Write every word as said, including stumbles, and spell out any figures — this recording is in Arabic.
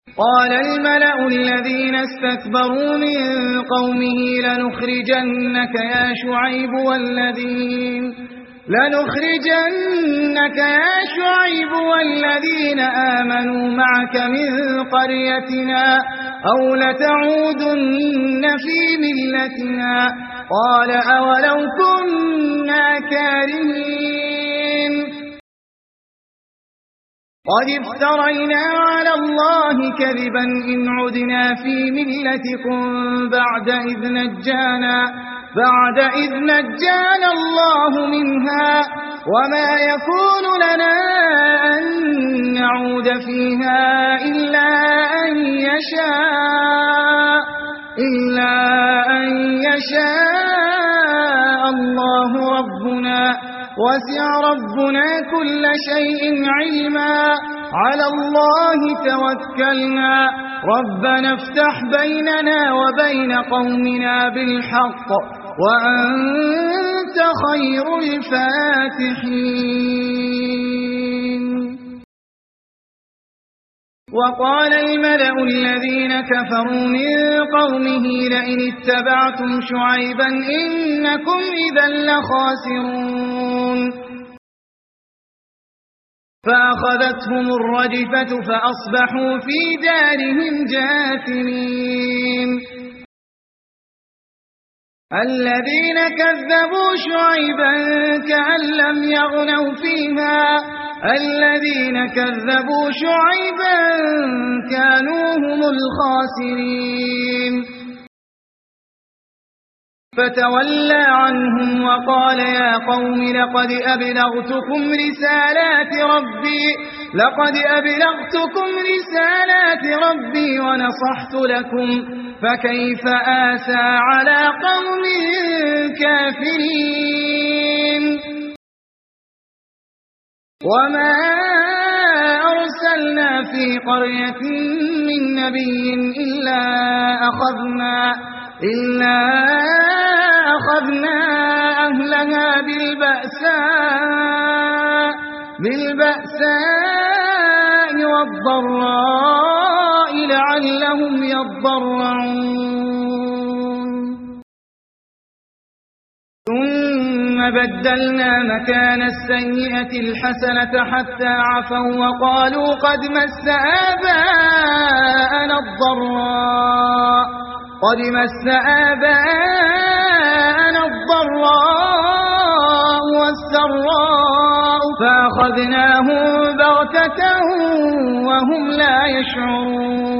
قال الملأ الذين استكبروا من قومه لنخرجنك يا شعيب والذين لنخرجنك يا شعيب والذين آمنوا معك من قريتنا أو لتعودن في ملتنا قال أولو كنا كارهين قد افترينا على الله كذبا إن عدنا في ملتكم بعد إذ نجانا بعد إذ نجانا الله منها وما يكون لنا أن نعود فيها إلا أن يشاء إلا أن يشاء الله ربنا وسع ربنا كل شيء علما على الله توكلنا ربنا افتح بيننا وبين قومنا بالحق وأنت خير الفاتحين وقال الملأ الذين كفروا من قومه لئن اتبعتم شعيبا إنكم إذا لخاسرون فأخذتهم الرجفة فأصبحوا في دارهم جاثمين الذين كذبوا شعيبا كأن لم يغنوا فيها الذين كذبوا شعيبا كانوا هم الخاسرين فتولى عنهم وقال يا قوم لقد أبلغتكم رسالات ربي لقد أبلغتكم رسالات ربي ونصحت لكم فكيف آسى على قوم كافرين وما أرسلنا في قرية من نبي إلا أخذنا إلا أخذنا أهلها بالبأساء بالبأساء والضراء لعلهم يضرعون ثم بدلنا مكان السيئة الحسنة حتى عفوا وقالوا قد مس آباءنا الضراء قد مس آباءنا الضراء والسراء فأخذناهم بغتة وهم لا يشعرون